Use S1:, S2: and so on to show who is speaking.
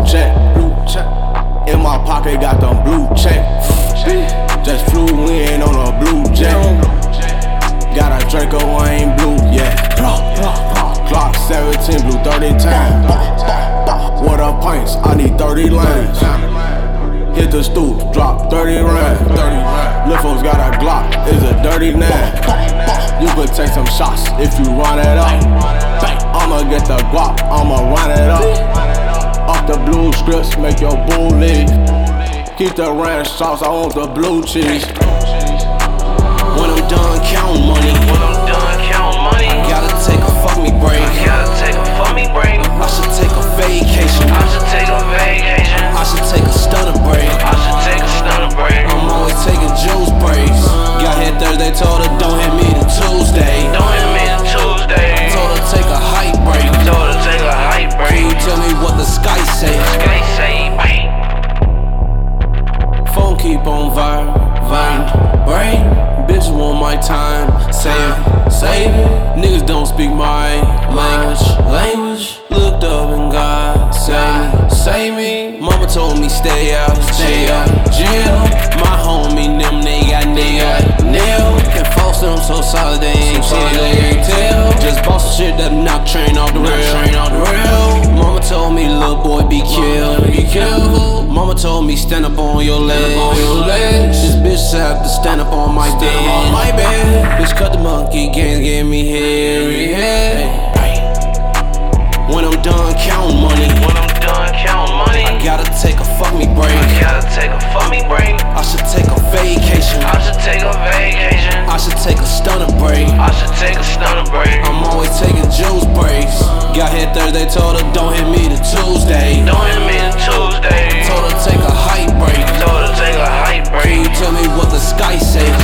S1: check. In my pocket got them blue check. Just flew in on a blue jet. Got a Draco, I ain't blue yet. Clock 17, blue 30 times. What up pints? I need 30 lines. Hit the stoop, drop 30 rounds. Lil' folks got a Glock, it's a dirty 9. You could take some shots if you run it up. I'ma get the guap, I'ma run it up. Off the blue strips, make your boo leave. Keep the ranch sauce, I want the blue cheese.
S2: When I'm done counting money, I gotta take a fuck me break. I should take a vacation. I should take a stunner break. I'm always taking juice breaks. Got here Thursday, told her don't hit me to Tuesday. Told her take a height break. Can you tell me what the sky say? Phone keep on vibrating. Bitch want my time, save it. Niggas don't speak my language. Looked up and God save me. Mama told me stay out, jail. My homie, them they got nailed. Can't false them so solid they ain't tell. Just boss some shit that knock train off the rail. Mama told me little boy be careful. Mama told me stand up on your legs. This bitch have to stand up on my bed. Bitch cut the monkey games, give me head. When I'm done counting money, I gotta take a fuck me break. I should take a vacation. I should take a stunner break. I'm always taking juice breaks. Got here Thursday, told her don't hit me to Tuesday. Told her take a height break. Can you tell me what the sky say?